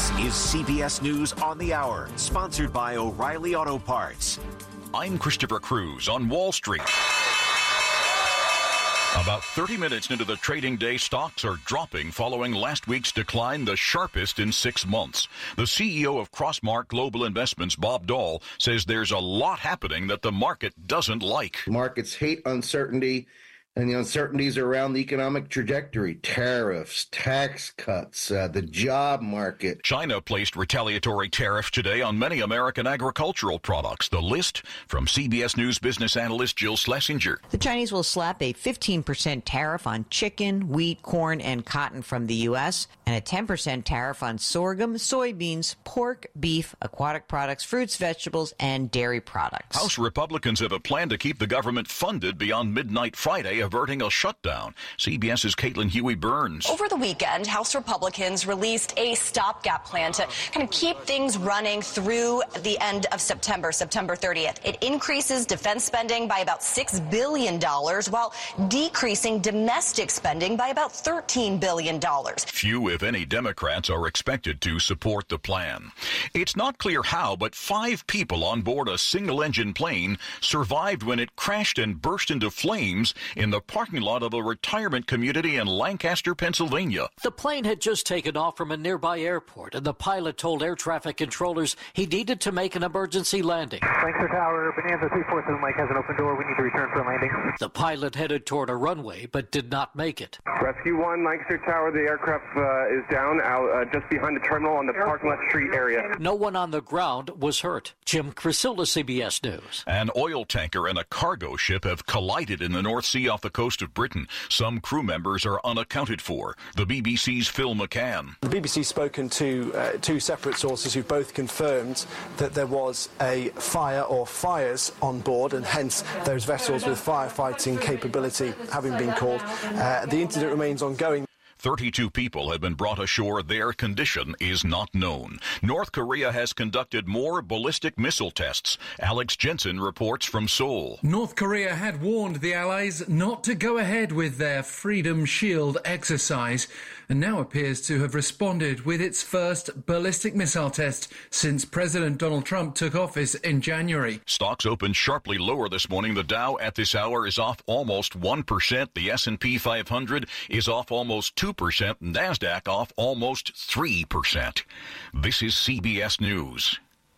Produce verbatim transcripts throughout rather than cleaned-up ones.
is C B S News on the Hour, sponsored by O'Reilly Auto Parts. I'm Christopher Cruz on Wall Street. About thirty minutes into the trading day, stocks are dropping following last week's decline, the sharpest in six months. The C E O of Crossmark Global Investments, Bob Dahl, says there's a lot happening that the market doesn't like. Markets hate uncertainty, and the uncertainties around the economic trajectory, tariffs, tax cuts, uh, the job market. China placed retaliatory tariffs today on many American agricultural products. The list from C B S News business analyst Jill Schlesinger. The Chinese will slap a fifteen percent tariff on chicken, wheat, corn, and cotton from the U S, and a ten percent tariff on sorghum, soybeans, pork, beef, aquatic products, fruits, vegetables, and dairy products. House Republicans have a plan to keep the government funded beyond midnight Friday, averting a shutdown. CBS's Caitlin Huey-Burns. Over the weekend, House Republicans released a stopgap plan to kind of keep things running through the end of September, September thirtieth. It increases defense spending by about six billion dollars while decreasing domestic spending by about thirteen billion dollars. Few, if any, Democrats are expected to support the plan. It's not clear how, but five people on board a single-engine plane survived when it crashed and burst into flames in the parking lot of a retirement community in Lancaster, Pennsylvania. The plane had just taken off from a nearby airport, and the pilot told air traffic controllers he needed to make an emergency landing. Lancaster Tower, Bonanza three four seven Mike has an open door. We need to return for a landing. The pilot headed toward a runway, but did not make it. Rescue one, Lancaster Tower. The aircraft uh, is down out uh, just behind the terminal on the parking lot street area. No one on the ground was hurt. Jim Crisilla, C B S News. An oil tanker and a cargo ship have collided in the North Sea off the coast of Britain. Some crew members are unaccounted for. The B B C's Phil McCann. The B B C's spoken to uh, two separate sources who both confirmed that there was a fire or fires on board, and hence those vessels with firefighting capability having been called. Uh, the incident remains ongoing. thirty-two people have been brought ashore. Their condition is not known. North Korea has conducted more ballistic missile tests. Alex Jensen reports from Seoul. North Korea had warned the Allies not to go ahead with their Freedom Shield exercise, and now appears to have responded with its first ballistic missile test since President Donald Trump took office in January. Stocks opened sharply lower this morning. The Dow at this hour is off almost one percent. The S and P five hundred is off almost two percent. NASDAQ off almost three percent. This is C B S News.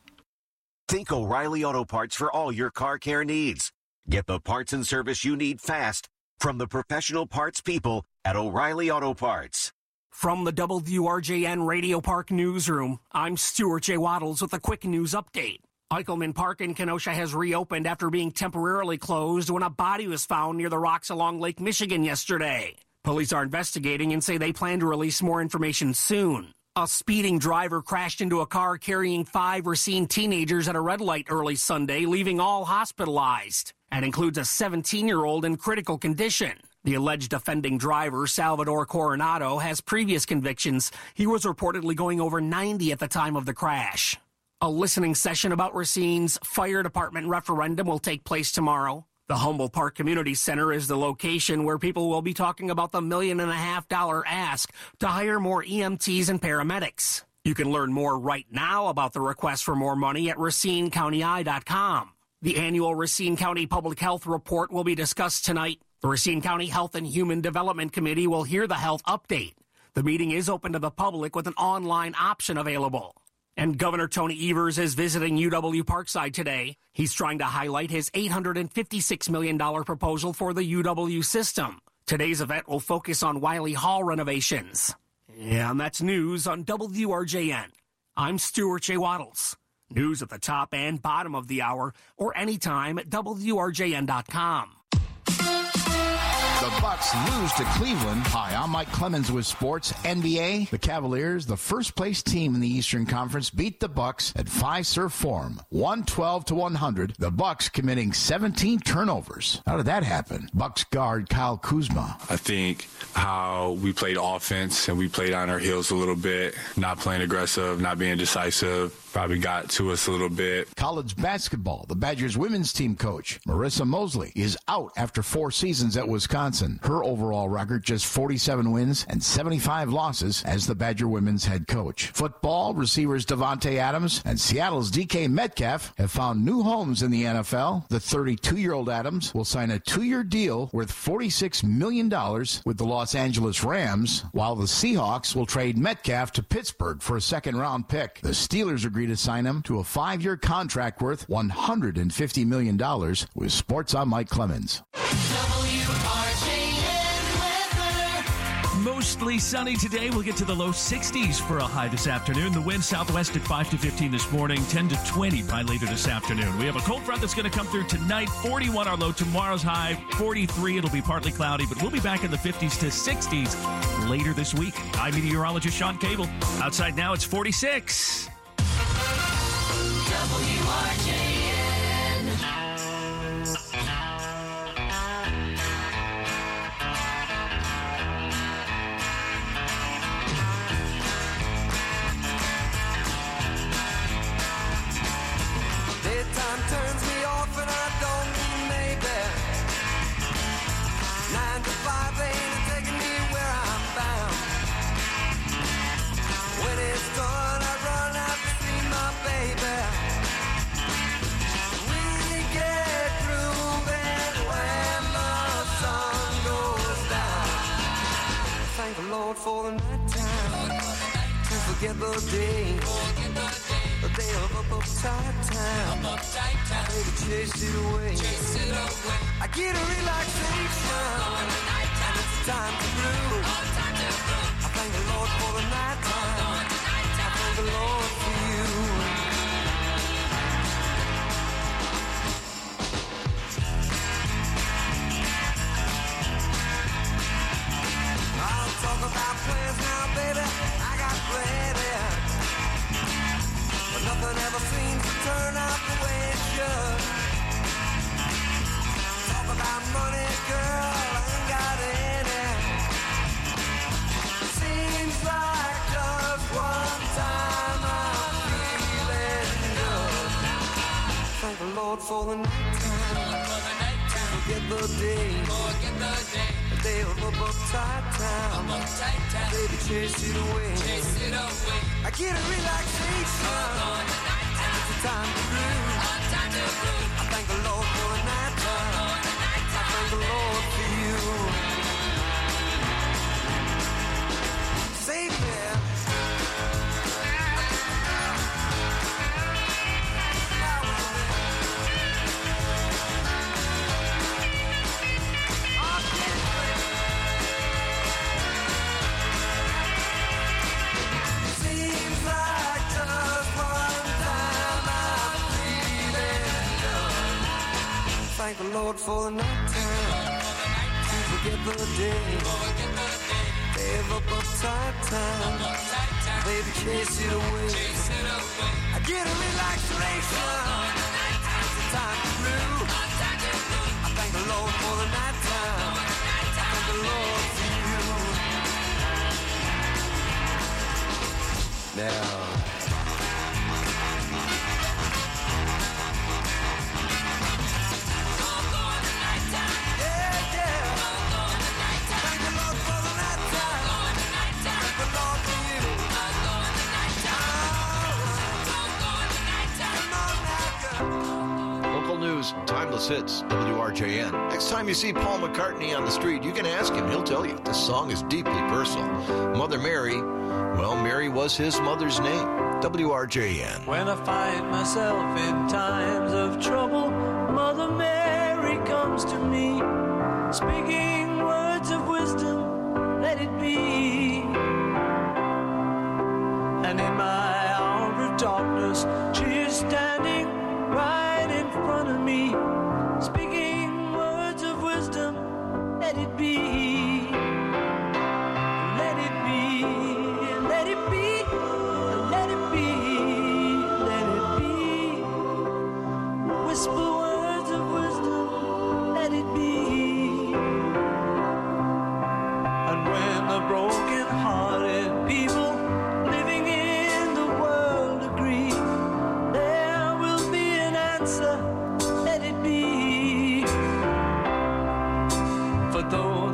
Think O'Reilly Auto Parts for all your car care needs. Get the parts and service you need fast from the professional parts people at O'Reilly Auto Parts. From the W R J N Radio Park Newsroom, I'm Stuart J. Waddles with a quick news update. Eichelman Park in Kenosha has reopened after being temporarily closed when a body was found near the rocks along Lake Michigan yesterday. Police are investigating and say they plan to release more information soon. A speeding driver crashed into a car carrying five Racine teenagers at a red light early Sunday, leaving all hospitalized. That includes a seventeen-year-old in critical condition. The alleged offending driver, Salvador Coronado, has previous convictions. He was reportedly going over ninety at the time of the crash. A listening session about Racine's fire department referendum will take place tomorrow. The Humboldt Park Community Center is the location where people will be talking about the million and a half dollar ask to hire more E M Ts and paramedics. You can learn more right now about the request for more money at Racine County Eye dot com. The annual Racine County Public Health Report will be discussed tonight. The Racine County Health and Human Development Committee will hear the health update. The meeting is open to the public with an online option available. And Governor Tony Evers is visiting U W Parkside today. He's trying to highlight his eight hundred fifty-six million dollars proposal for the U W system. Today's event will focus on Wiley Hall renovations. And that's news on W R J N. I'm Stuart J. Waddles. News at the top and bottom of the hour or anytime at W R J N dot com. The Bucks lose to Cleveland. Hi, I'm Mike Clemens with Sports. N B A, the Cavaliers, the first-place team in the Eastern Conference, beat the Bucks at Fiserv Forum, one twelve to one hundred. The Bucks committing seventeen turnovers. How did that happen? Bucks guard Kyle Kuzma. I think how we played offense and we played on our heels a little bit, not playing aggressive, not being decisive, probably got to us a little bit. College basketball, the Badgers women's team coach, Marissa Mosley, is out after four seasons at Wisconsin. Johnson. Her overall record just forty-seven wins and seventy-five losses as the Badger women's head coach. Football, receivers Devontae Adams and Seattle's D K Metcalf have found new homes in the N F L. The thirty-two-year-old Adams will sign a two-year deal worth forty-six million dollars with the Los Angeles Rams, while the Seahawks will trade Metcalf to Pittsburgh for a second-round pick. The Steelers agree to sign him to a five-year contract worth one hundred fifty million dollars. With Sports, I'm Mike Clemens. Mostly sunny today. We'll get to the low sixties for a high this afternoon. The wind southwest at five to fifteen this morning, ten to twenty by later this afternoon. We have a cold front that's going to come through tonight. forty-one our low. Tomorrow's high, forty-three. It'll be partly cloudy, but we'll be back in the fifties to sixties later this week. I'm meteorologist Sean Cable. Outside now, it's forty-six. W R J N. Daytime turns me off and I don't mean maybe. Nine to five ain't taking me where I'm bound. When it's done, I run out to see my baby. We get grooving when the sun goes down. Thank the Lord for the night time to forget the day. The day of up, uptight time. Baby, chase it away. I get a relaxation, and it's time to groove. I thank the Lord for the night time. I thank the Lord for you. I'll talk about plans now, baby. I got plenty, but nothing ever seems to turn out the way it should. Talk about money, girl, I ain't got any. Seems like just one time I'm feeling good. Thank the Lord for the night time. Forget the day. The day of up, uptight time. Baby, chase it away. I get a relaxation, and it's a time to groove. I thank the Lord for the night time. I thank the Lord for you. Save me. Thank the Lord for the night time to forget the day. Day of up, uptight time. Baby, chase it away. I get a relaxation. It's the time to groove. I thank the Lord for the night time. I thank the Lord for you. Now. News, timeless hits, W R J N. Next time you see Paul McCartney on the street, you can ask him. He'll tell you. This song is deeply personal. Mother Mary, well, Mary was his mother's name. W R J N. When I find myself in times of trouble, Mother Mary comes to me, speaking words of wisdom, let it be. And in my hour of darkness, she is standing right in front of me, speaking words of wisdom, let it be, let it be, let it be, let it be, let it be, whisper words of wisdom, let it be. And when the broken-hearted people living in the world agree, there will be an answer, let it be. For though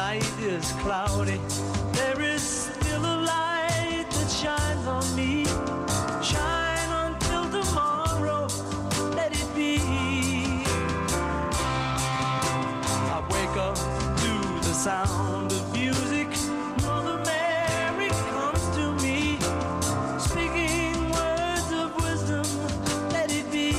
night is cloudy, there is still a light that shines on me. Shine until tomorrow, let it be. I wake up to the sound of music. Mother Mary comes to me, speaking words of wisdom, let it be.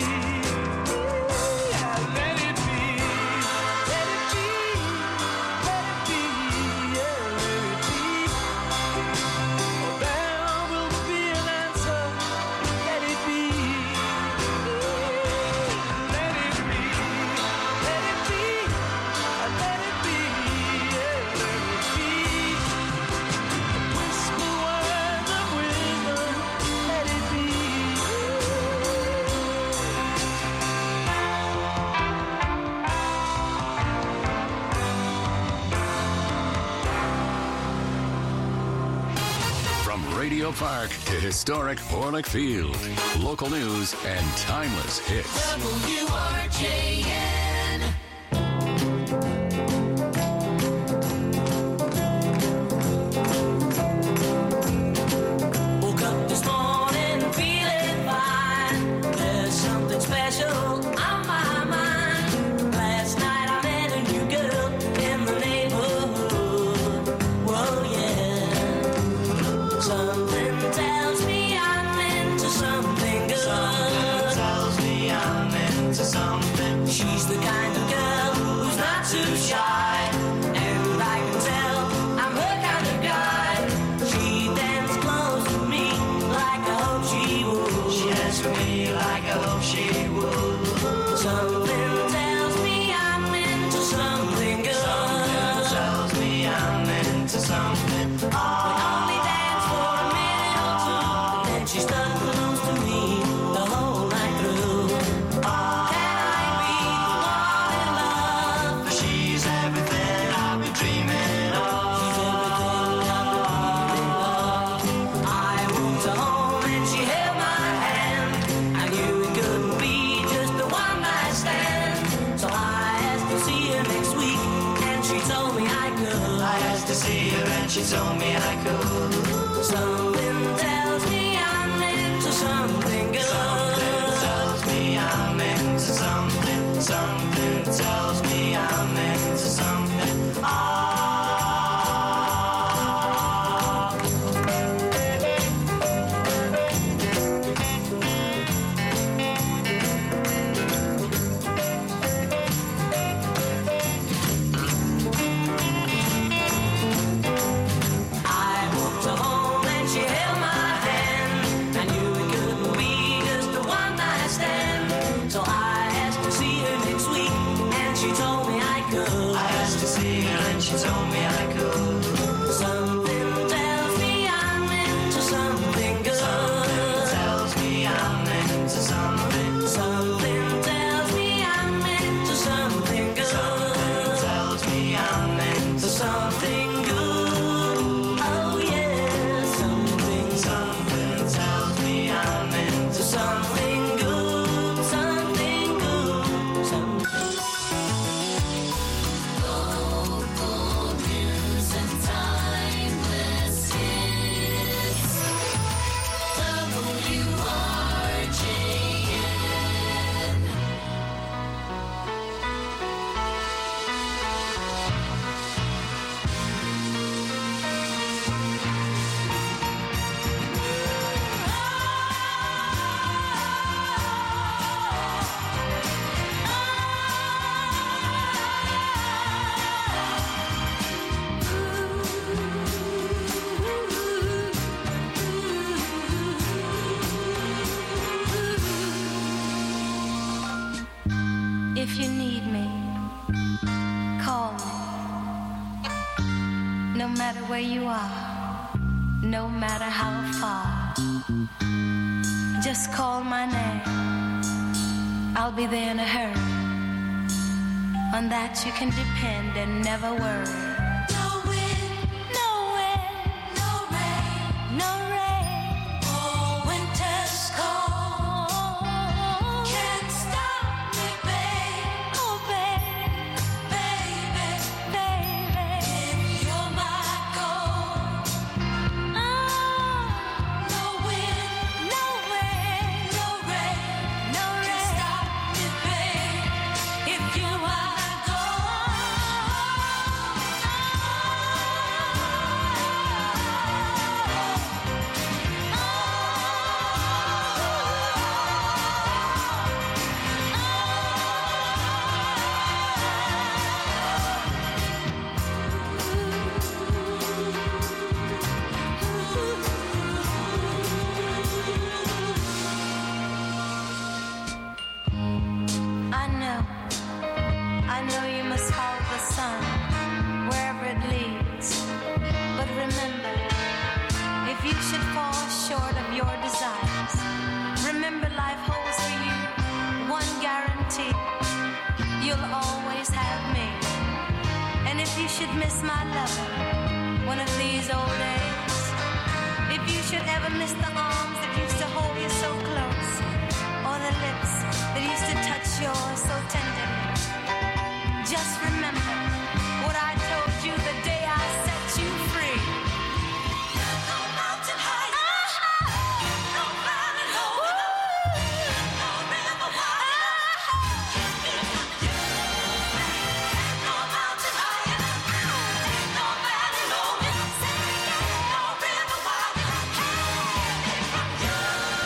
Yeah, let it be, let it be, let it be, yeah, let it be. Oh, there will be an answer, let it be. Let it be, let it be, let it be, yeah, let it be. Whisper words of wisdom, let it be. From Radio Park to historic Orlick Field, local news and timeless hits. W R J N. Woke up this morning feeling fine. There's something special on my mind. Last night I met a new girl in the neighborhood. Whoa, yeah. Something tells me I'm into something good. Something tells me I'm into something. She's the kind of girl who's not too shy, and I can tell I'm her kind of guy. She dances close to me like I hope she would. She dances for me like I hope she would. Something tells me I'm into something good. Something tells me I'm into something. We only dance for a minute or two, and she stuck close to me the whole night through. Can I be the one in love? She's everything I've been dreaming of. She's everything I've been dreaming of. I walked her home and she held my hand. I knew it couldn't be just a one night stand. So I asked to see her next week, and she told me I could. I asked to see her and she told me I could. Something tells me I'm into something good. Something tells me I'm into something. Something tells me I'm into something. Ah. I walked her home and she held my hand. I knew it couldn't be just a one night stand. So I asked to see her next week, and she told me I could. I asked to see her and she told me I could. Something tells me I'm into something good. Something tells me I'm into something. Something tells me I'm into something good. Something tells me I'm into something good. Oh yeah, something. Something tells me I'm into something good. Something good. Something. Local news and timeless hits. W R J N. If you need me, call me. No matter where you are, no matter how far, just call my name. I'll be there in a hurry. On that you can depend and never worry. No wind, no wind, no rain, no rain. Oh, winter's cold can't stop me, babe. Oh, babe, baby, baby. you'll always have me. And if you should miss my lover one of these old days, if you should ever miss the arms that used to hold you so close, or the lips that used to touch yours so tenderly, just remember what I told you the day I set you free. No mountain high enough, no valley low enough, no river wide enough, can't be from you. Ain't no mountain high enough, ain't no valley low enough, no river wide enough, can't be from you.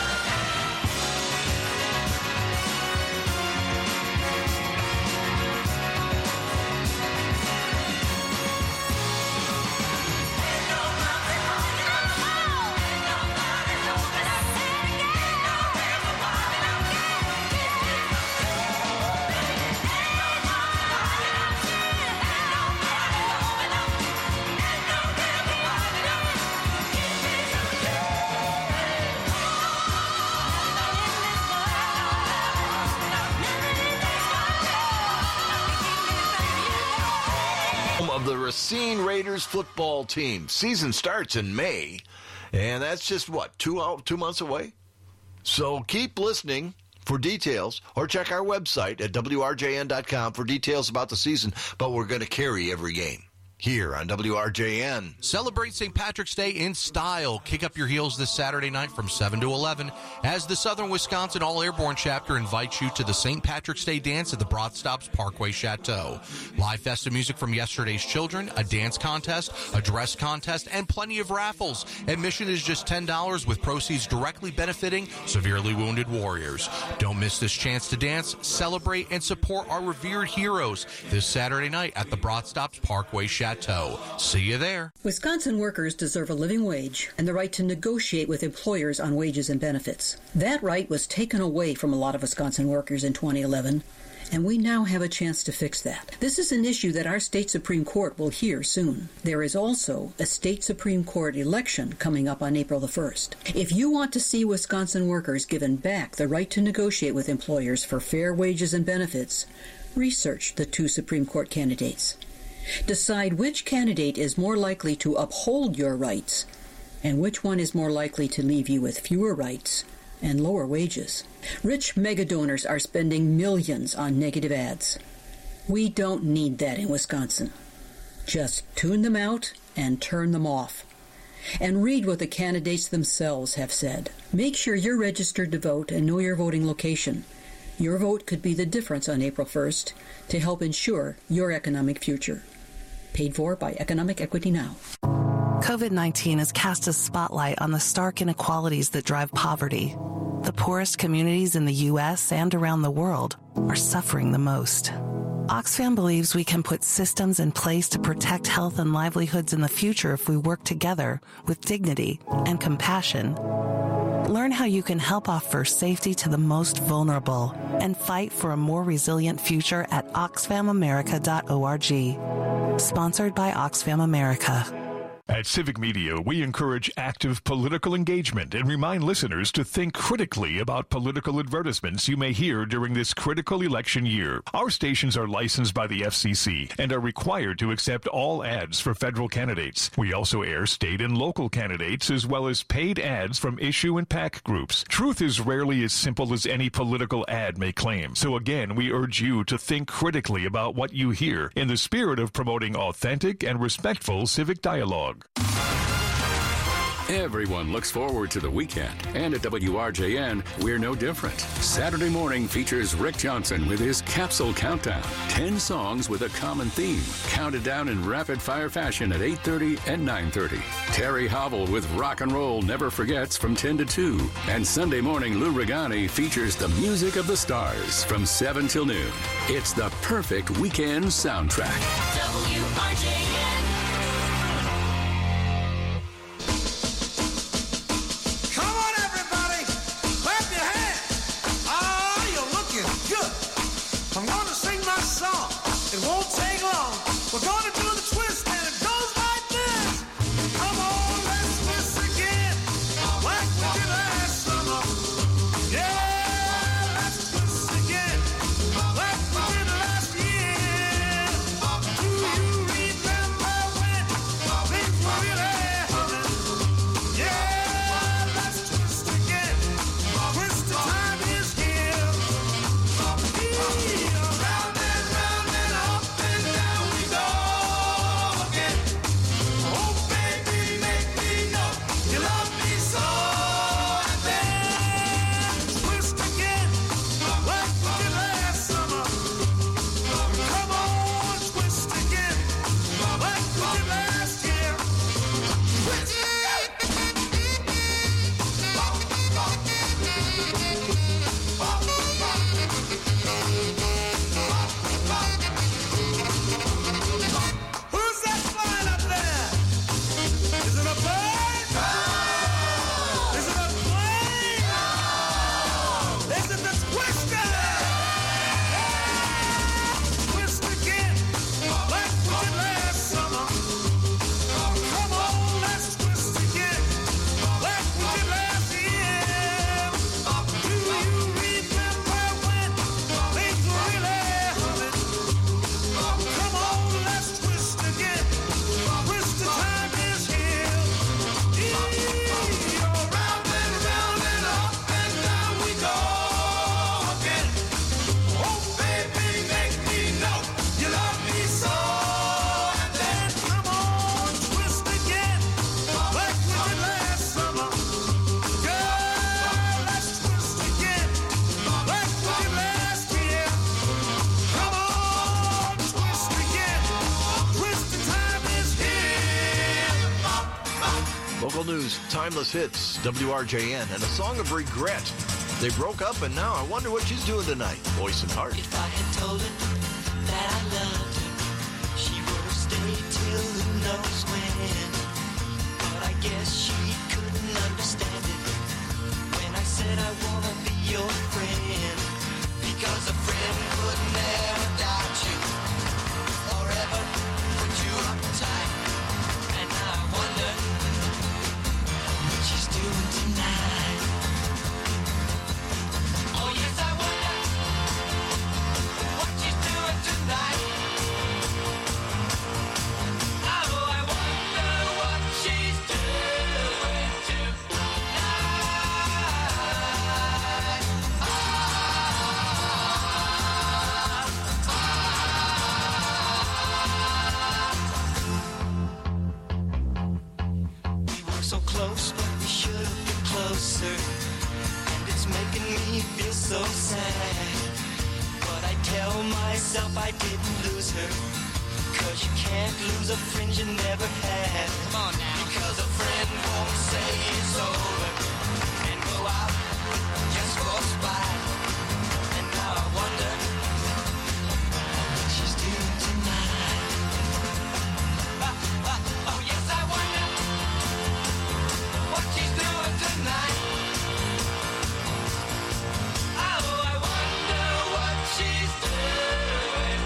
Of the Racine Raiders football team. Season starts in May, and that's just, what, two, out, two months away? So keep listening for details, or check our website at W R J N dot com for details about the season, but we're going to carry every game here on W R J N. Celebrate Saint Patrick's Day in style. Kick up your heels this Saturday night from seven to eleven as the Southern Wisconsin All Airborne Chapter invites you to the Saint Patrick's Day dance at the Broad Stops Parkway Chateau. Live festive music from yesterday's children, a dance contest, a dress contest, and plenty of raffles. Admission is just ten dollars with proceeds directly benefiting severely wounded warriors. Don't miss this chance to dance, celebrate, and support our revered heroes this Saturday night at the Broad Stops Parkway Chateau. See you there. Wisconsin workers deserve a living wage and the right to negotiate with employers on wages and benefits. That right was taken away from a lot of Wisconsin workers in twenty eleven, and we now have a chance to fix that. This is an issue that our state Supreme Court will hear soon. There is also a state Supreme Court election coming up on April the first. If you want to see Wisconsin workers given back the right to negotiate with employers for fair wages and benefits, research the two Supreme Court candidates. Decide which candidate is more likely to uphold your rights and which one is more likely to leave you with fewer rights and lower wages. Rich megadonors are spending millions on negative ads. We don't need that in Wisconsin. Just tune them out and turn them off. And read what the candidates themselves have said. Make sure you're registered to vote and know your voting location. Your vote could be the difference on April first to help ensure your economic future. Paid for by Economic Equity Now. COVID nineteen has cast a spotlight on the stark inequalities that drive poverty. The poorest communities in the U S and around the world are suffering the most. Oxfam believes we can put systems in place to protect health and livelihoods in the future if we work together with dignity and compassion. Learn how you can help offer safety to the most vulnerable and fight for a more resilient future at oxfam america dot org. Sponsored by Oxfam America. At Civic Media, we encourage active political engagement and remind listeners to think critically about political advertisements you may hear during this critical election year. Our stations are licensed by the F C C and are required to accept all ads for federal candidates. We also air state and local candidates as well as paid ads from issue and PAC groups. Truth is rarely as simple as any political ad may claim. So again, we urge you to think critically about what you hear in the spirit of promoting authentic and respectful civic dialogue. Everyone looks forward to the weekend, and at W R J N, we're no different. Saturday morning features Rick Johnson with his Capsule Countdown. Ten songs with a common theme, counted down in rapid-fire fashion at eight thirty and nine thirty. Terry Hobble with Rock and Roll Never Forgets from ten to two. And Sunday morning, Lou Regani features the music of the stars from seven till noon. It's the perfect weekend soundtrack. W R J N. I'm gonna sing my song. It won't take long. We're gonna do the twist and it goes like this. Come on, let's twist again, like we did last summer. Yeah, let's twist again, like we did last year. Local news, timeless hits, W R J N, and a song of regret. They broke up, and now I wonder what she's doing tonight. Voice and Heart. If I had told her that I loved her, she would have stayed till who knows when. But I guess she couldn't understand it when I said I want to be your friend. Because a friend would never doubt you, or ever put you up tight. And now I wonder what she's doing tonight. Oh yes, I wonder what she's doing tonight. Oh, I wonder what she's doing tonight. We were so close, but we should have been closer. And it's making me feel so sad. But I tell myself I didn't lose her. Cause you can't lose a friend you never had. Come on now. Because a friend won't say it's over and go out just for spite. And now I wonder what she's doing tonight. Ah, ah, oh yes, I wonder what she's doing tonight. Oh, I wonder what she's doing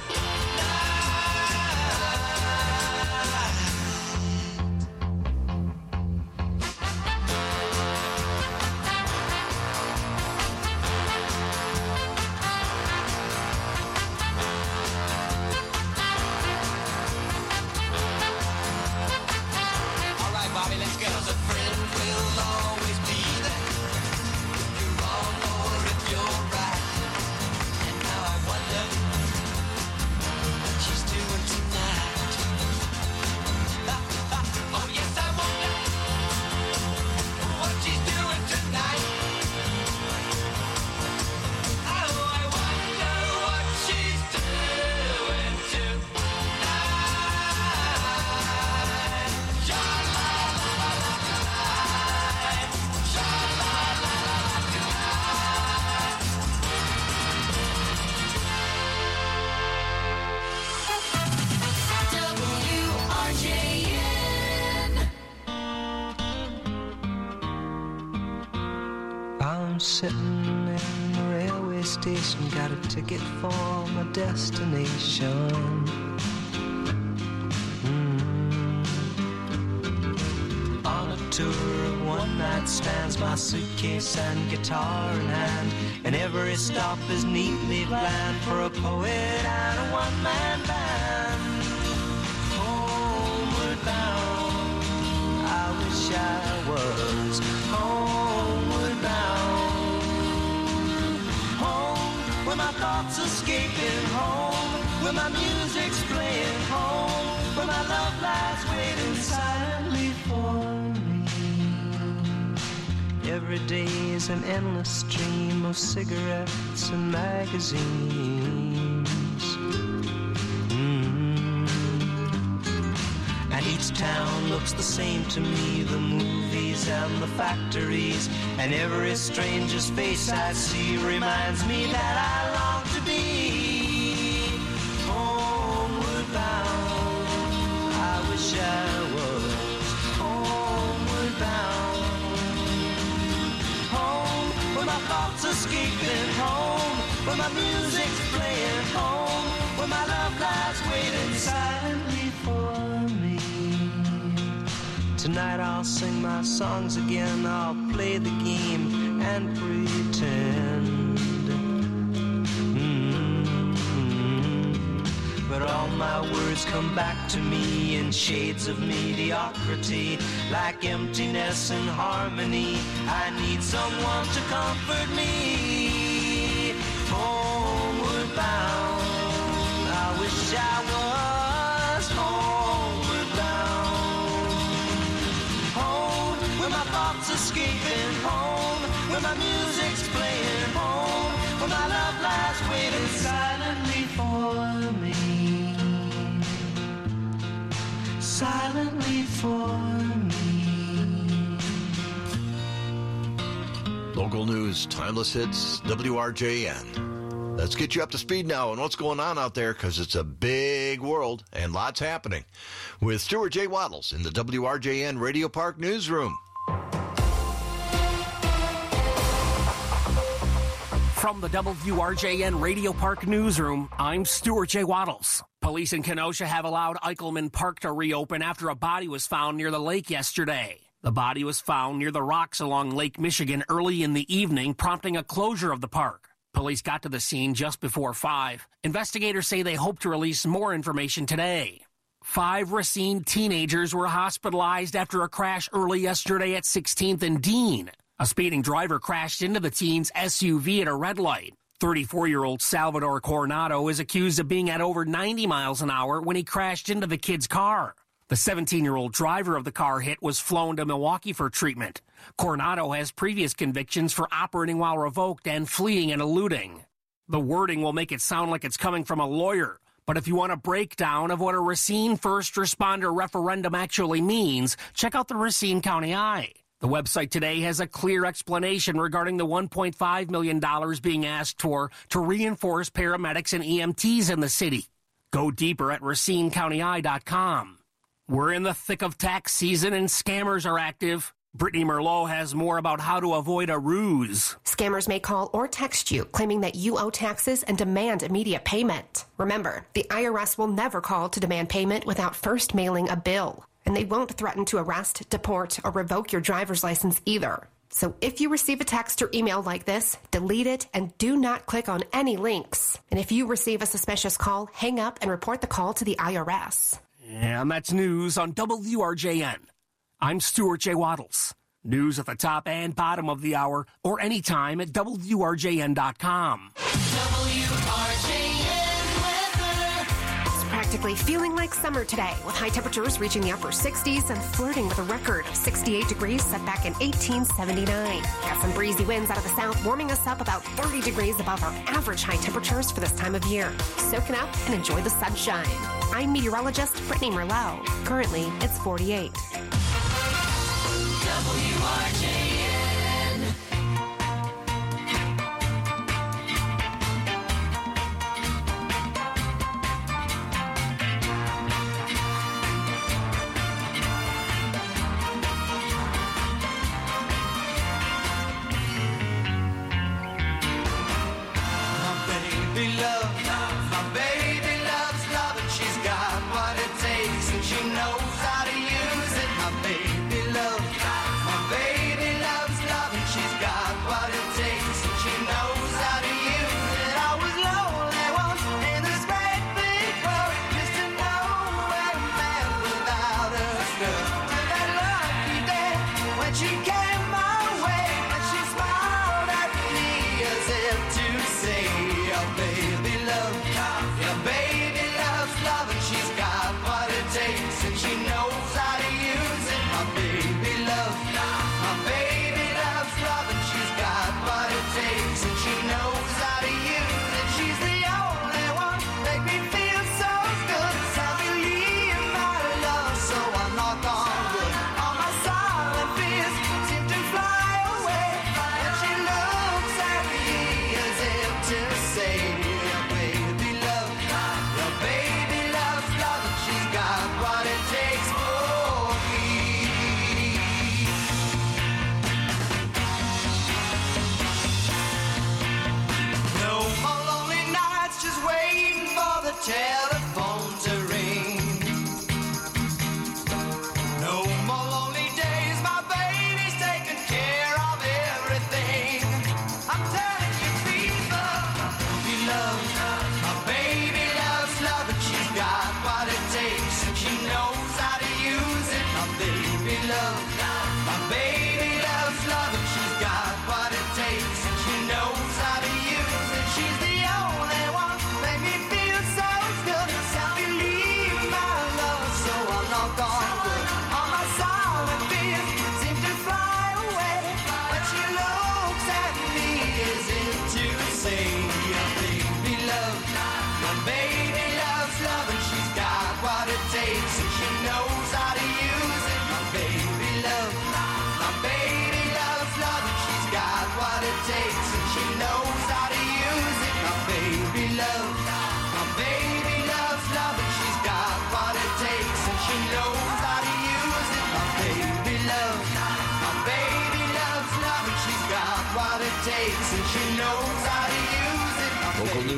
All right, Bobby, let's go. 'Cause a friend will always be there. If you're wrong or if you're right. And now I wonder what she's doing tonight. Ah, ah, oh yes, I wonder what she's doing tonight. Oh, I wonder what she's doing tonight. Sha-la-la-la-la-tonight. Sha-la-la-la-la-tonight. W R J N. I'm sitting in the railway station, got a ticket for my destination. Mm. On a tour of one night stands, my suitcase and guitar in hand, and every stop is neatly planned for a poet and a one-man band. Homeward bound, I wish I was homeward bound. Home, where my thoughts escaping, home, where my music's playing, home, where my love lies waiting silently for me. Every day is an endless stream of cigarettes and magazines. Mm. And each town looks the same to me, the movies and the factories, and every stranger's face I see reminds me that I long to be homeward bound. I wish I was homeward bound. Home, where my thoughts escaping, home, where my music's playing, home, where my love lies waiting silently for me. Tonight I'll sing my songs again, I'll play the game and pretend. Mm-hmm. But all my words come back to me in shades of mediocrity, like emptiness and harmony. I need someone to comfort me. Homeward bound, I wish I was homeward bound. Home, where my thoughts escaping, home, where my music's playing, home, where my love lies waiting silently for me. Silently for me. news, timeless hits, W R J N. Let's get you up to speed now on what's going on out there, because it's a big world and lots happening. With Stuart J. Waddles in the W R J N Radio Park Newsroom. From the W R J N Radio Park Newsroom, I'm Stuart J. Waddles. Police in Kenosha have allowed Eichelman Park to reopen after a body was found near the lake yesterday. The body was found near the rocks along Lake Michigan early in the evening, prompting a closure of the park. Police got to the scene just before five. Investigators say they hope to release more information today. Five Racine teenagers were hospitalized after a crash early yesterday at sixteenth and Dean. A speeding driver crashed into the teens' S U V at a red light. thirty-four-year-old Salvador Coronado is accused of being at over ninety miles an hour when he crashed into the kid's car. The seventeen-year-old driver of the car hit was flown to Milwaukee for treatment. Coronado has previous convictions for operating while revoked and fleeing and eluding. The wording will make it sound like it's coming from a lawyer, but if you want a breakdown of what a Racine first responder referendum actually means, check out the Racine County Eye. The website today has a clear explanation regarding the one point five million dollars being asked for to reinforce paramedics and E M Ts in the city. Go deeper at racine county eye dot com. We're in the thick of tax season and scammers are active. Brittany Merlot has more about how to avoid a ruse. Scammers may call or text you claiming that you owe taxes and demand immediate payment. Remember, the I R S will never call to demand payment without first mailing a bill. And they won't threaten to arrest, deport, or revoke your driver's license either. So if you receive a text or email like this, delete it and do not click on any links. And if you receive a suspicious call, hang up and report the call to the I R S. And that's news on W R J N. I'm Stuart J. Waddles. News at the top and bottom of the hour or anytime at W R J N dot com. W R J N weather. It's practically feeling like summer today, with high temperatures reaching the upper sixties and flirting with a record of sixty-eight degrees set back in eighteen seventy-nine. Got some breezy winds out of the south, warming us up about thirty degrees above our average high temperatures for this time of year. Soak it up and enjoy the sunshine. I'm meteorologist Brittany Merlot. Currently, it's forty-eight. W R J N. My baby loves, my baby loves love, and she's got what it takes, and she knows how to use it. My baby loves, my baby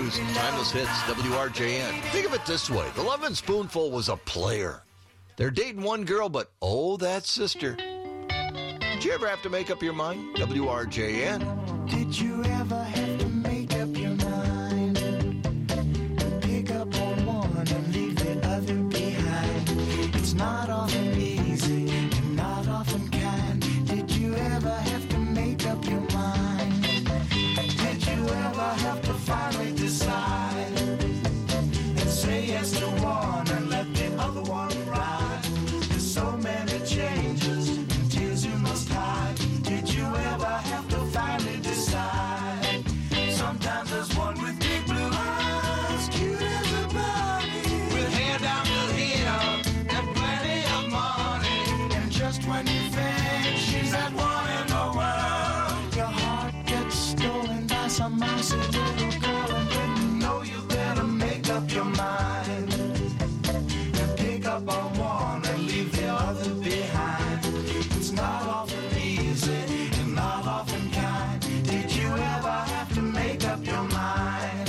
news, timeless hits, W R J N. Think of it this way. The Lovin' Spoonful was a player. They're dating one girl, but oh, that sister. Did you ever have to make up your mind? W R J N. Did you ever have to make up your mind? Pick up on one and leave the other behind. It's not often easy and not often kind. Did you ever have to make up your mind? Did you ever have to finally decide and say yes to one and let the other one ride? There's so many changes and tears you must hide. Did you ever have to finally decide? Sometimes there's one with big blue eyes, cute as a bunny, with hair down to here and plenty of money. And just when you think she's that one in the world, your heart gets stolen by some mousy little girl, and then you know you better make up your mind and pick up on one and leave the other behind. It's not often easy and not often kind. Did you ever have to make up your mind?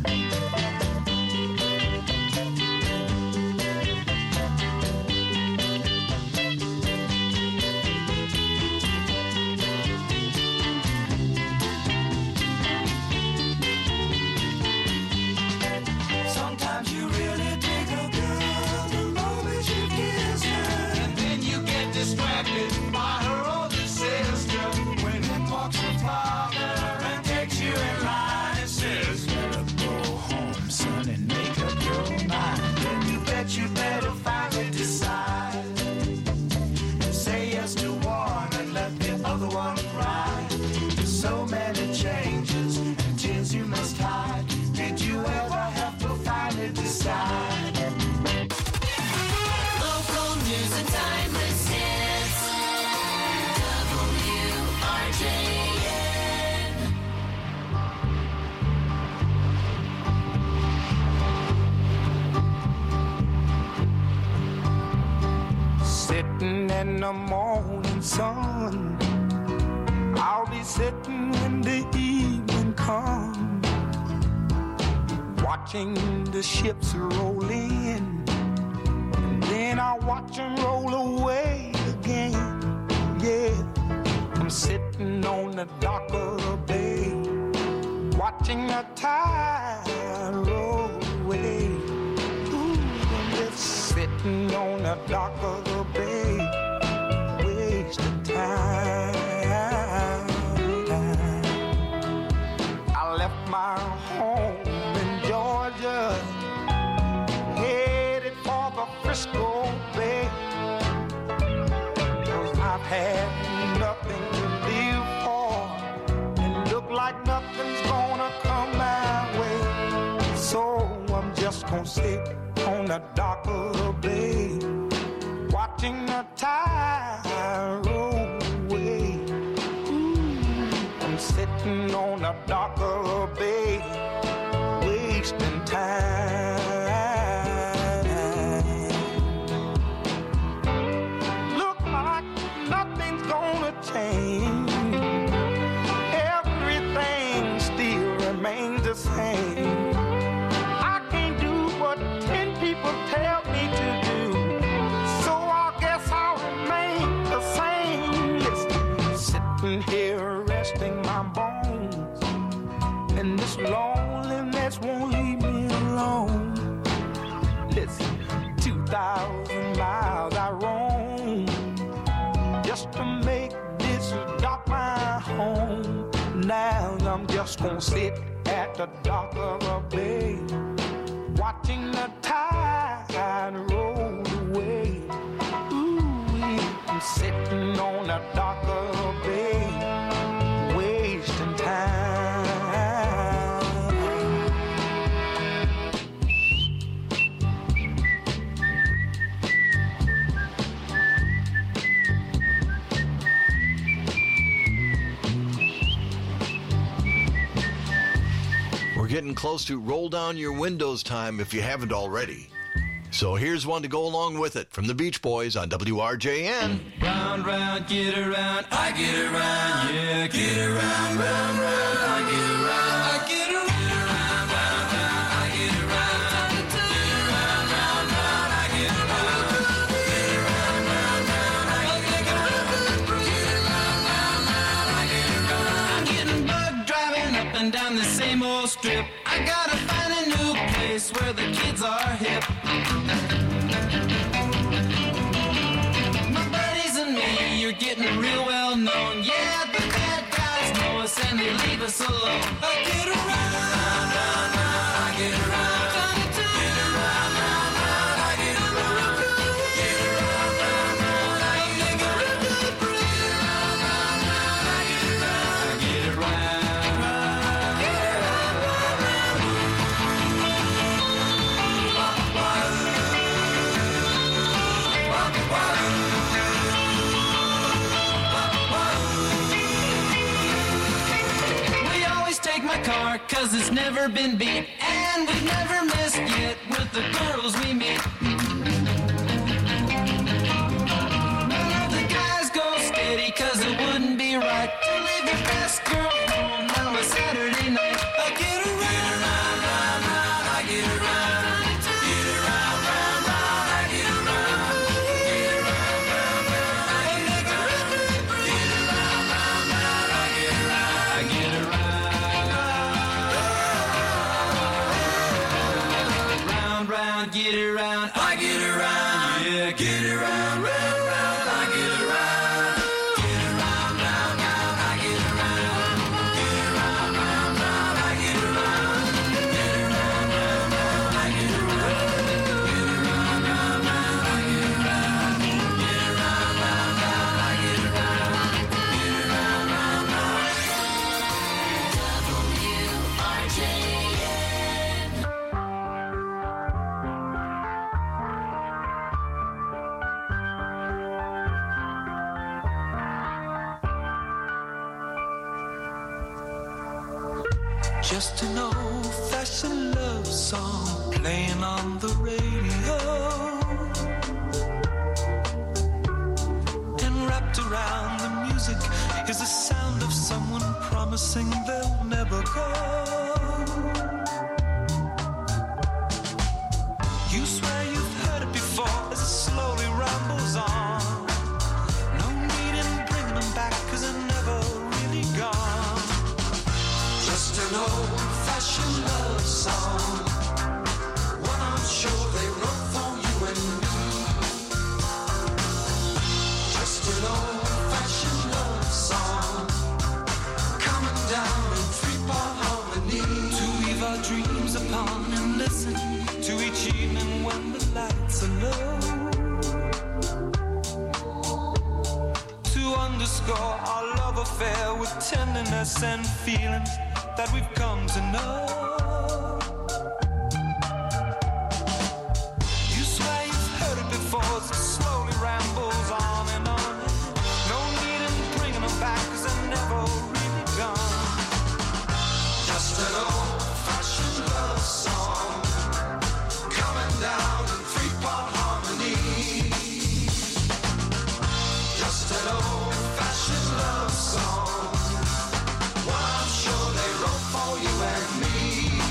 Sometimes you really dig a girl the moment you kiss her, and then you get distracted by her older sister. When in walks her father and takes you in line and says, better go home, son, and make up your mind. Then you bet you better finally decide and say yes to one and let the other one ride. There's so many changes and tears you must hide. Did you ever have to finally decide? Local news and timeless hits. W R J N. Sitting in the morning sun, I'll be sitting when the evening comes, watching the ships roll in, and then I'll watch them roll away again. Yeah, I'm sitting on the dock of the bay, watching the tide roll away. Ooh, I'm just sitting on the dock of the bay, wasting time. I left my home in Georgia, headed for the Frisco Bay, 'cause I've had nothing to live for, and look like nothing's gonna come my way. So I'm just gonna sit on the dock of the bay, watching the tide roll away. Ooh, I'm sitting on the dock of the bay, wasting time. Look like nothing's gonna change. Everything still remains the same. I can't do what ten people tell me to do, so I guess I'll remain the same. Listen, sitting here resting my bones, and this loneliness won't leave me alone. Listen, two thousand miles I roam just to make this dock my home. Now I'm just gonna sit at the dock of a bay, watching the tide roll away. Ooh, I'm sitting on the dock of a bay, wasting time. Getting close to roll down your windows time if you haven't already. So here's one to go along with it from the Beach Boys on W R J N. Round, round, get around, I get around, yeah, get around, round, round, I get around, I get around, round, round, strip. I gotta find a new place where the kids are hip. My buddies and me, you're getting real well known. Yeah, the bad guys know us and they leave us alone. I get around, round, round, round, I get around. Get around, round, round, I get around. Get around, round, round, I get around. Get around, round, round, I get around. Get around, get around, round, round. We always take my car, cause it's never been beat. And we've never missed yet with the girls we meet. None of the guys go steady, cause it wouldn't be right to leave the best girl home on a Saturday night. I get around, round, round, round, I get around. Get around, round, round, I get around. Get around, round, round, I get around. Get around, round, round, I get around. I get around. Round, round, get around. I get around. Yeah, get around, round, round, I get around. Get around, round, round, I get around. Get around, round, round, I get around. Get around, round, round, I get around. Get around, round, round, I get around. Get around, round, round, I get around. Get around, round, round. W R J N. Just an old-fashioned love song playing on the radio, and wrapped around the music is the sound of someone promising they'll never go. You swear you've heard it before as it slowly rambles on. No need in bringing them back, cause they're never really gone. Just an old-fashioned love song, one I'm sure they wrote for you and me. Just an old-fashioned love song, coming down in three-part harmony, to weave our dreams upon and listen to each evening when the lights are low, to underscore our love affair with tenderness and feeling that we've come to know. You swear you've heard it before as it slowly rambles on and on. No need in bringing them back, cause they're never really gone. Just an old-fashioned love song, coming down in three-part harmony. Just an old-fashioned love song, one I'm sure they wrote for you and me.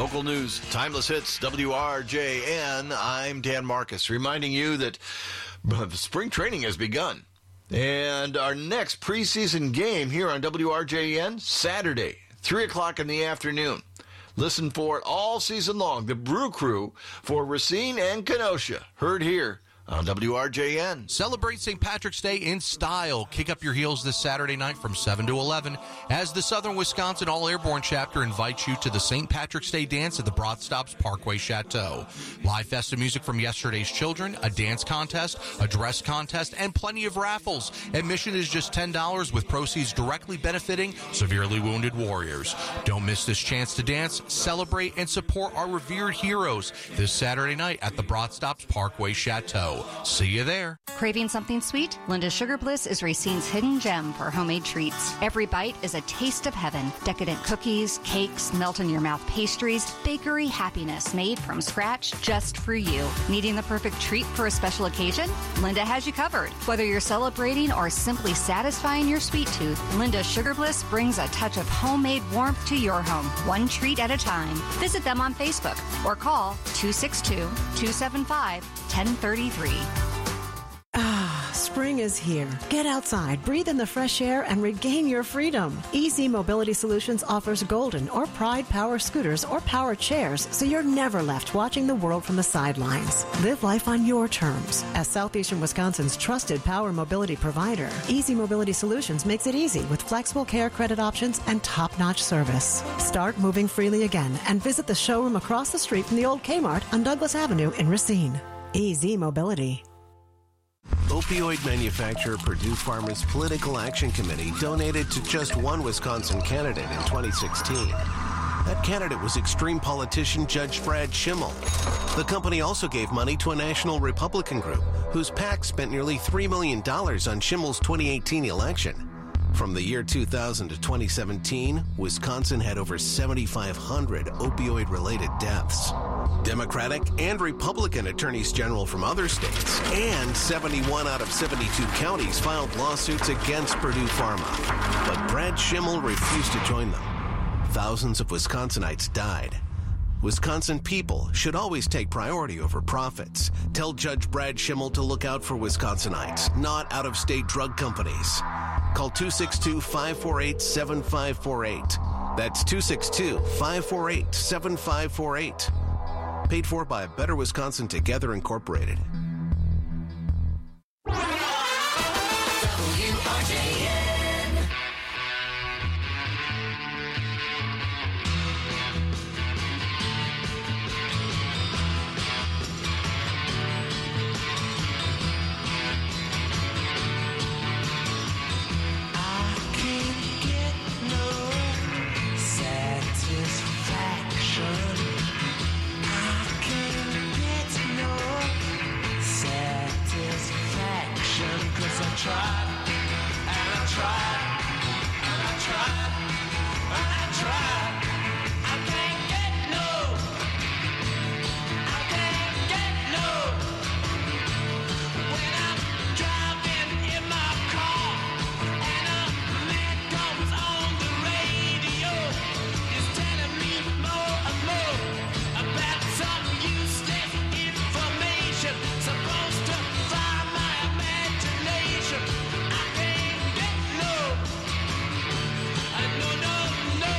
Local news, timeless hits, W R J N. I'm Dan Marcus, reminding you that spring training has begun. And our next preseason game here on W R J N, Saturday, three o'clock in the afternoon. Listen for it all season long. The Brew Crew for Racine and Kenosha. Heard here on W R J N. Celebrate Saint Patrick's Day in style. Kick up your heels this Saturday night from seven to eleven as the Southern Wisconsin All Airborne Chapter invites you to the Saint Patrick's Day dance at the Broad Stops Parkway Chateau. Live festive music from yesterday's children, a dance contest, a dress contest, and plenty of raffles. Admission is just ten dollars with proceeds directly benefiting severely wounded warriors. Don't miss this chance to dance, celebrate, and support our revered heroes this Saturday night at the Broad Stops Parkway Chateau. See you there. Craving something sweet? Linda's Sugar Bliss is Racine's hidden gem for homemade treats. Every bite is a taste of heaven. Decadent cookies, cakes, melt-in-your-mouth pastries, bakery happiness made from scratch just for you. Needing the perfect treat for a special occasion? Linda has you covered. Whether you're celebrating or simply satisfying your sweet tooth, Linda's Sugar Bliss brings a touch of homemade warmth to your home, one treat at a time. Visit them on Facebook or call two six two, two seven five, one zero three three. Ah, spring is here. Get outside, breathe in the fresh air, and regain your freedom. Easy Mobility Solutions offers Golden or Pride power scooters or power chairs, so you're never left watching the world from the sidelines. Live life on your terms. As Southeastern Wisconsin's trusted power mobility provider, Easy Mobility Solutions makes it easy with flexible care credit options and top-notch service. Start moving freely again and visit the showroom across the street from the old Kmart on Douglas Avenue in Racine. Easy Mobility. Opioid manufacturer Purdue Pharma's Political Action Committee donated to just one Wisconsin candidate in twenty sixteen. That candidate was extreme politician Judge Brad Schimmel. The company also gave money to a national Republican group whose PAC spent nearly three million dollars on Schimmel's twenty eighteen election. From the year two thousand to twenty seventeen, Wisconsin had over seventy-five hundred opioid-related deaths. Democratic and Republican attorneys general from other states and seventy-one out of seventy-two counties filed lawsuits against Purdue Pharma. But Brad Schimmel refused to join them. Thousands of Wisconsinites died. Wisconsin people should always take priority over profits. Tell Judge Brad Schimmel to look out for Wisconsinites, not out-of-state drug companies. Call two six two, five four eight, seven five four eight. That's two six two, five four eight, seven five four eight. Paid for by Better Wisconsin Together Incorporated. W R J N. I can't get no satisfaction. I can't get no satisfaction, 'cause I tried, and I tried, and I tried, and I tried. I can't get no, I can't get no. When I'm driving in my car and a man comes on the radio, he's telling me more and more about some useless information supposed to fire my imagination. I can't get no, I no, no, no.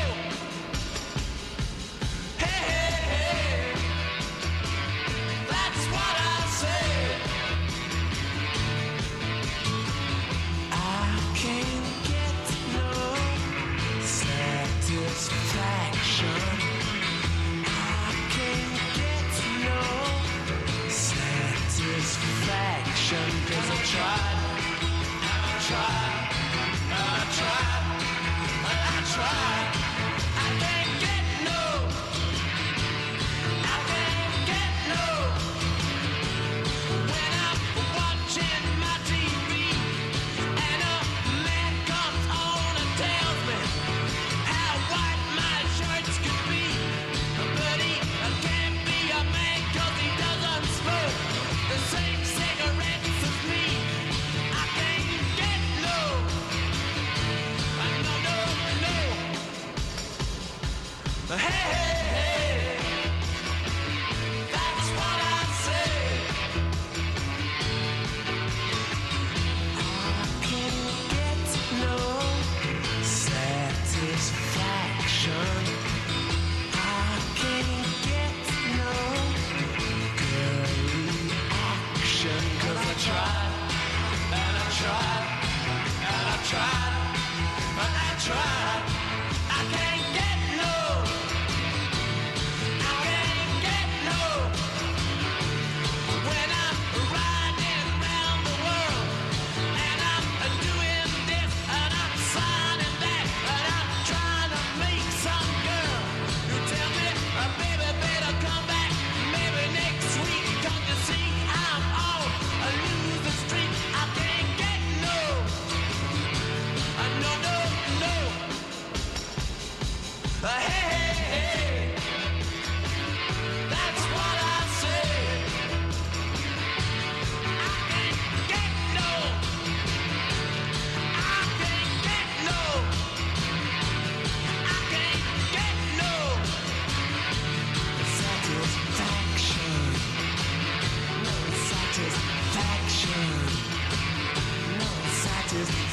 Hey, hey, hey, that's what I said. I can't get no satisfaction. I can't get no satisfaction, 'cause I tried, and I tried, and I tried, and I tried. I can't get no, I can't get no. When I'm watching my T V and a man comes on and tells me how white my shirts could be, but he can't be a man 'cause he doesn't smoke the same cigarettes as me. I can't get no,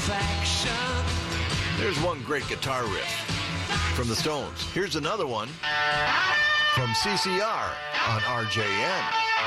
satisfaction. There's one great guitar riff from the Stones. Here's another one from C C R on R J N.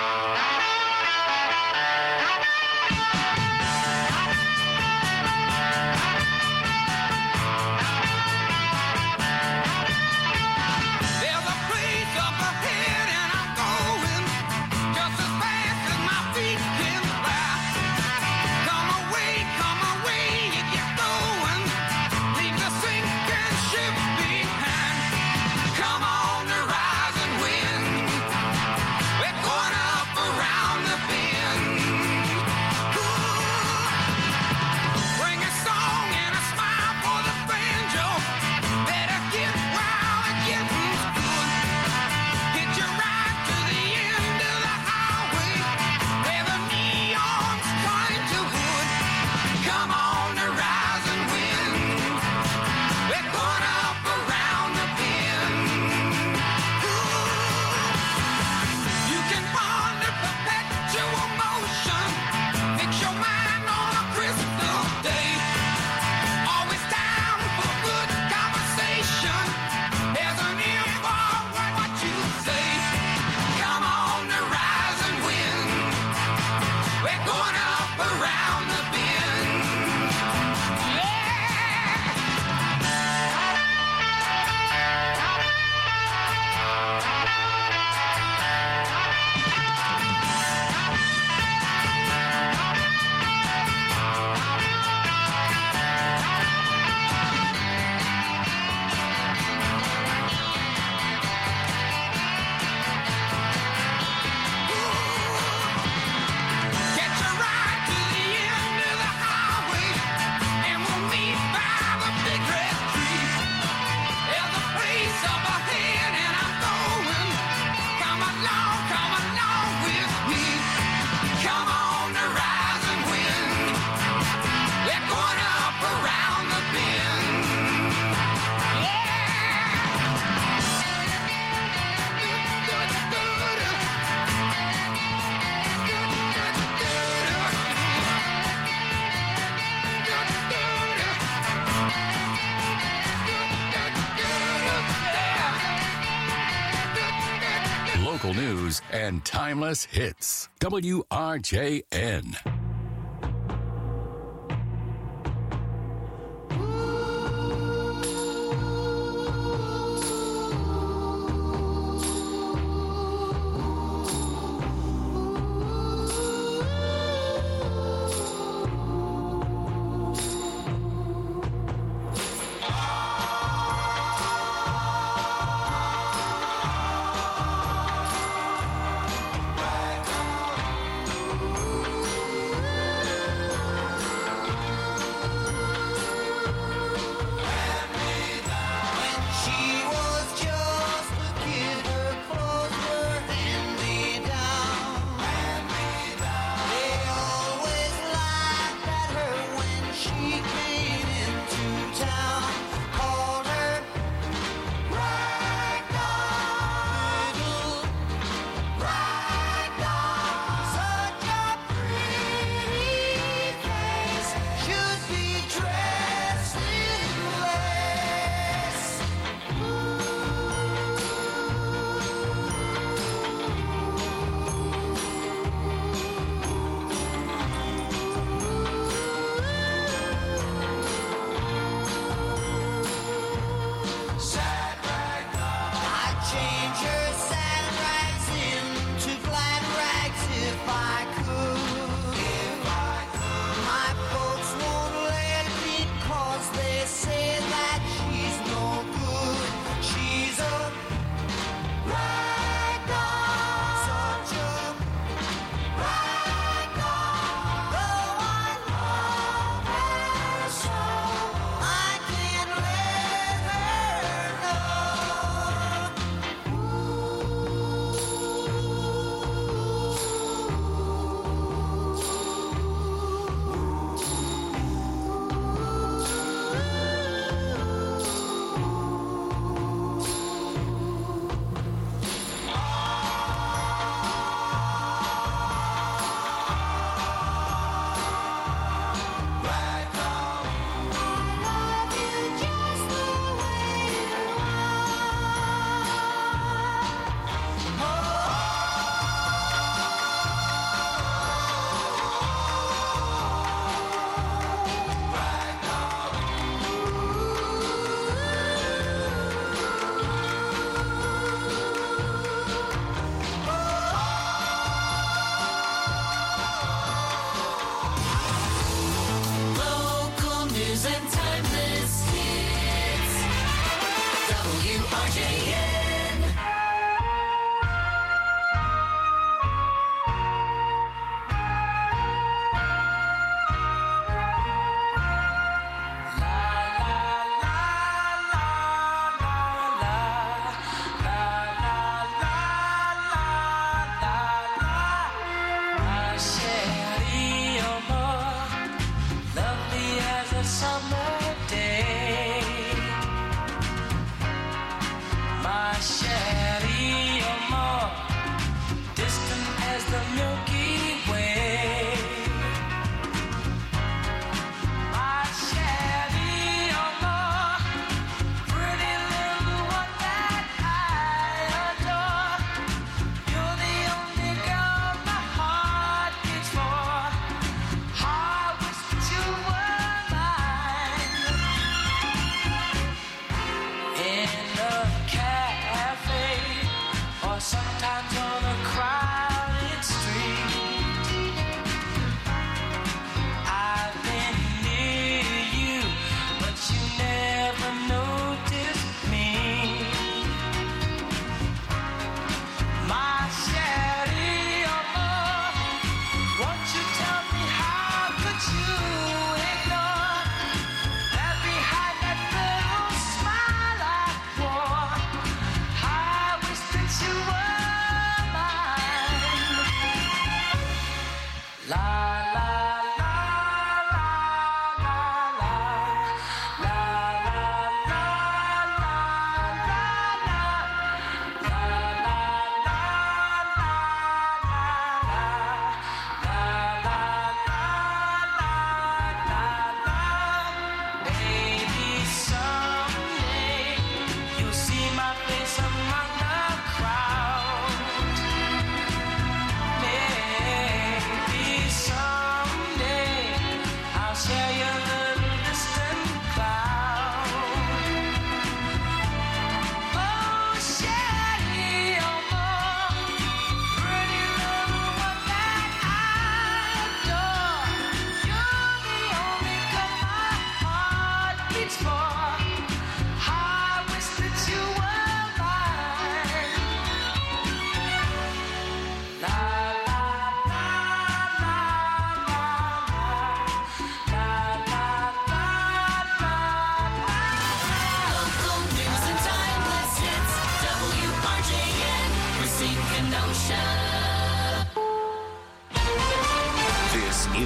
Local news and timeless hits. W R J N.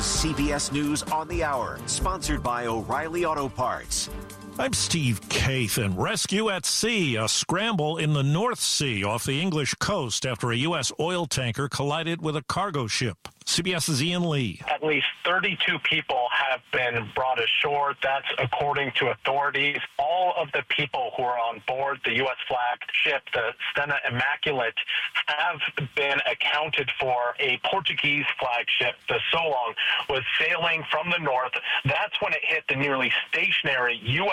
is C B S News on the Hour, sponsored by O'Reilly Auto Parts. I'm Steve Kaith, and rescue at sea, a scramble in the North Sea off the English coast after a U S oil tanker collided with a cargo ship. CBS's Ian Lee. At least thirty-two people have been brought ashore. That's according to authorities. All of the people who are on board the U S flagged ship, the Stena Immaculate, have been accounted for. A Portuguese flagged ship, the Solong, was sailing from the north. That's when it hit the nearly stationary U S